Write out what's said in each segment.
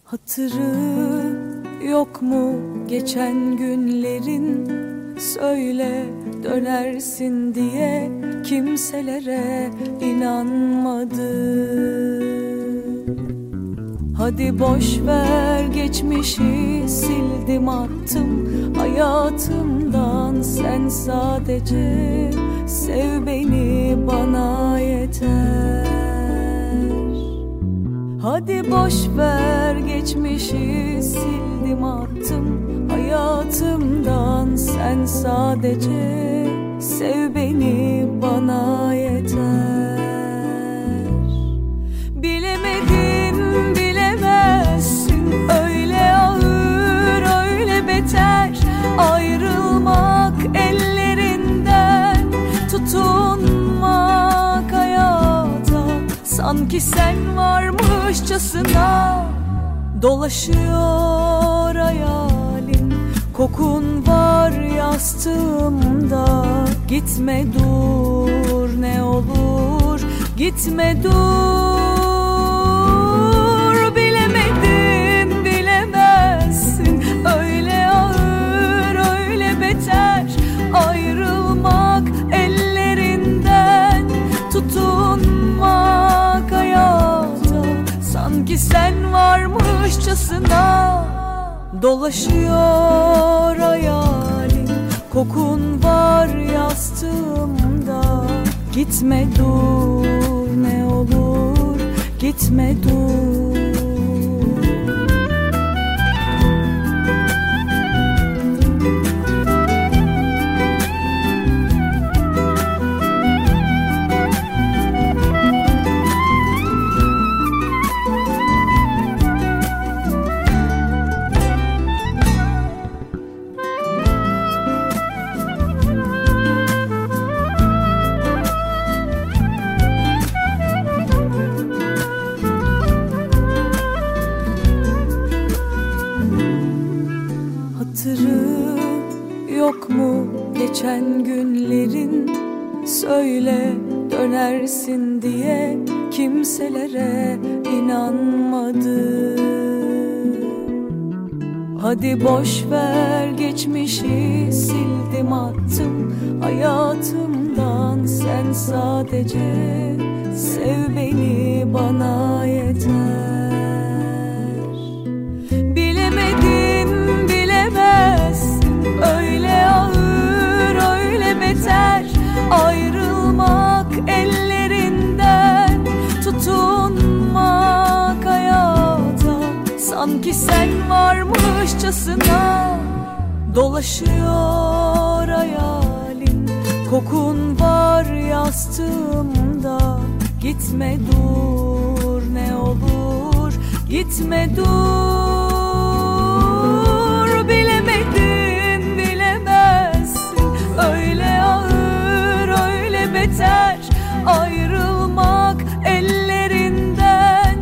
Hatırı yok mu geçen günlerin, söyle dönersin diye kimselere inanmadı. Hadi boş ver geçmişi, sildim attım hayatımdan, sen sadece sev beni, bana yeter. Hadi boş ver geçmişi, sildim attım hayatımdan, sen sadece sev beni, bana yeter. Bilemedin bilemezsin, öyle ağır öyle beter, ayrılmak ellerinden, tutunmak hayata, sanki sen varmışçasına. Dolaşıyor hayalin, kokun var yastığımda. Gitme dur ne olur, gitme dur. Bilemedin bilemezsin, öyle ağır öyle beter, ayrılmak ellerinden, tutunmak hayata, sanki sen varmışçasına. Dolaşıyor hayalin, kokun var yastığımda. Gitme dur ne olur, gitme dur. Hatırı yok mu geçen günlerin, söyle dönersin diye kimselere inanmadı. Hadi boş ver geçmişi, sildim attım hayatımdan, sen sadece sev beni, bana yeter. Bilemedin bilemezsin, öyle ağır öyle beter, ayrılmak ellerinden, tutunmak hayata, sanki sen varmışçasına. Dolaşıyor hayalin, kokun var yastığımda. Gitme dur ne olur, gitme dur. Bilemedin bilemezsin, öyle ağır öyle beter, ayrılmak ellerinden,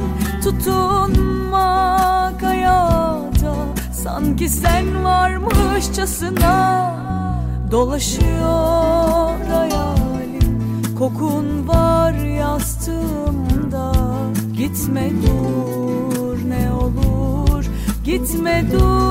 tutunmak hayata, sanki sen varmışçasına. Dolaşıyor hayalin, kokun var yastığımda. Gitme dur ne olur, gitme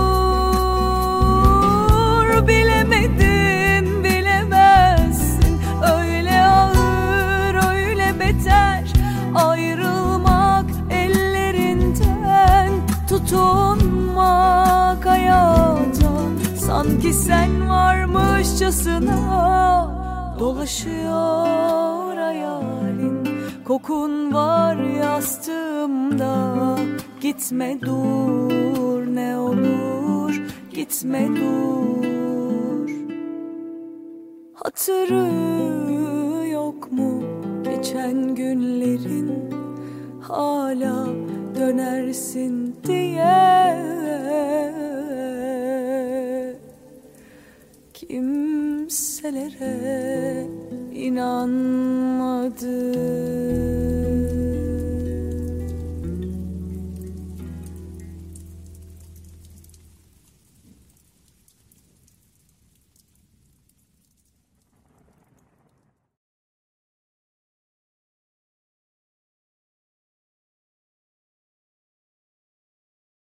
dur. Bilemedin bilemezsin, öyle ağır öyle beter, ayrılmak ellerinden, tutunmak hayata, sanki sen varmışçasına. Dolaşıyor hayalin, kokun var yastığımda. Gitme dur ne olur, gitme dur. Hatırı yok mu geçen günlerin, hala dönersin diye kimselere inanmadı.